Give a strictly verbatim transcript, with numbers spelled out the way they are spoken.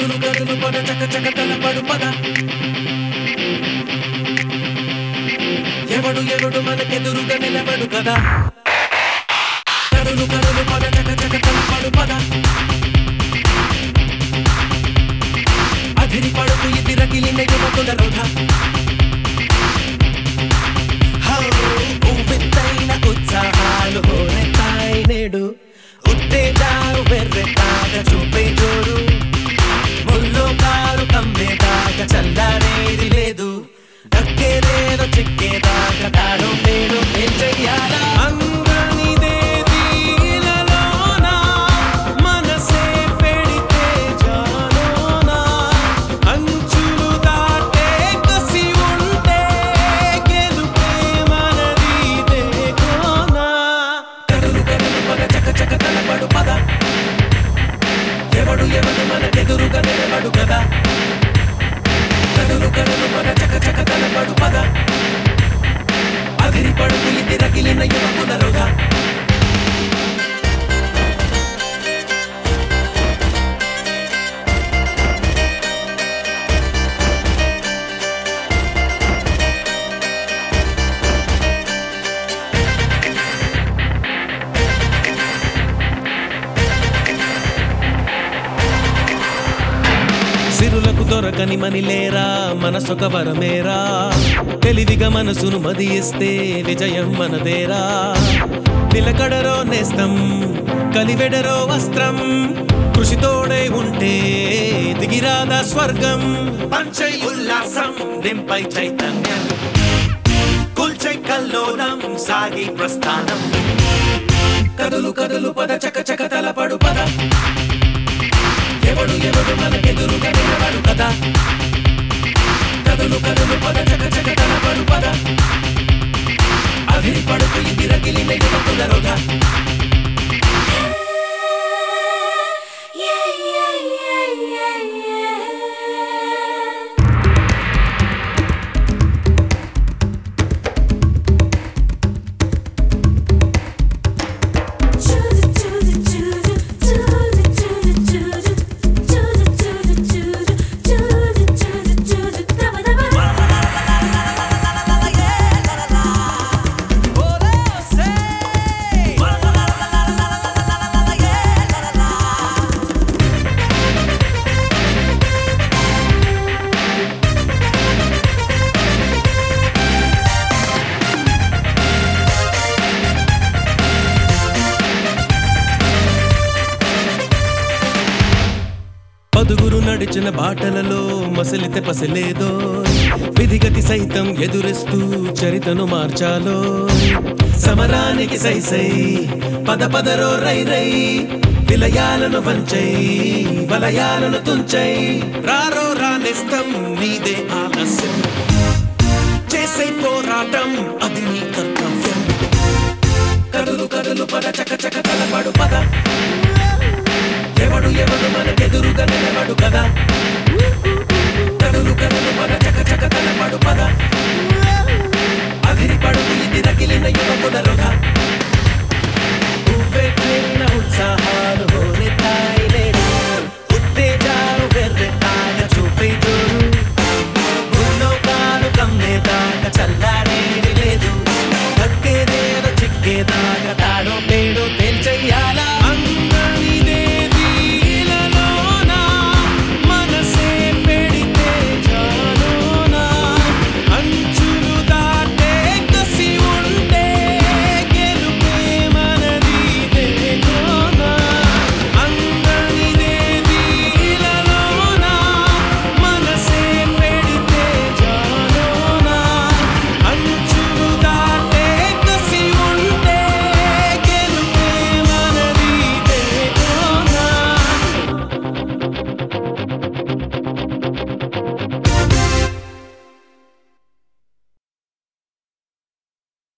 కదులు కదులు పద చక చక తలపడు పద ఎవడు ఎవడు మనకెదురుగా నిలబడు కదా కదులు కదులు పద చక చక తలపడు పద అధిరి పడుకు ఇది రగిలిన యువకుల రౌధ ఉవ్వెత్తైన ఉత్సాహాలు హోరెత్తాయి నేడు ఉత్తేజాలు వెర్రెత్తాక చూపే జోడు ముల్లో కారు కమ్మేదాకా చల్లారేది లేదు దక్కేదేదో చిక్కేదాకా తాడో పేడో ఏం చెయ్యాలా అంగనిదేది ఇలలోన మనసే పెడితే జాలోన అంచులు దాటే కసి ఉంటే గెలుపే మనది దేకోనా కదులు కదులు పద చక చక తలపడు పద ఎవడు ఎవడు మనకెదురుగా నిలబడు కదా కదులు కదులు పద చక చక తలపడు పద అదిరి పడుకు ఇది రగిలిన యువకుల రౌధ సిరులకు దొరకని మనిలేరా మనసొక వరమేరా తెలివిగా మనసును మదియిస్తే విజయం మనదేరా నిలకడరో నేస్తం కలివెడరో వస్త్రం కృషితోడై ఉంటే దిగిరాదా స్వర్గం పంచై ఉల్లాసం నింపై చైతన్యం కుల్చై కల్లోలం సాగి ప్రస్థానం కదులు కదులు పద చక చక తలపడు పద ఎవడు ఎవడు మనకెదురుగా నిలబడు కదా కదులు కదులు పద చక చక తలపడు పద అదిరి పడుకు ఇది రగిలిన యువకుల రౌధ పదుగురు నడిచిన బాటలలో మసలితే పసలేదో విధిగతి సైతం ఎదురిస్తూ చరితను మార్చాలో సమరానికి సై సై పద పదరో రై రై విలయాలను వంచై వలయాలను తుంచై రారో రానిస్తం నీదే ఆలస్యం చేసే పోరాటం అది నీ కర్తవ్యం కదులు కదులు పద చక చక తలపడు పద ఎవడు ఎవడు మనకెదురుగా నిలబడు కదా కదులు కదులు పద చక చక తలపడు పద అదిరి పడుకు ఇది రగిలిన యువకుల రౌధ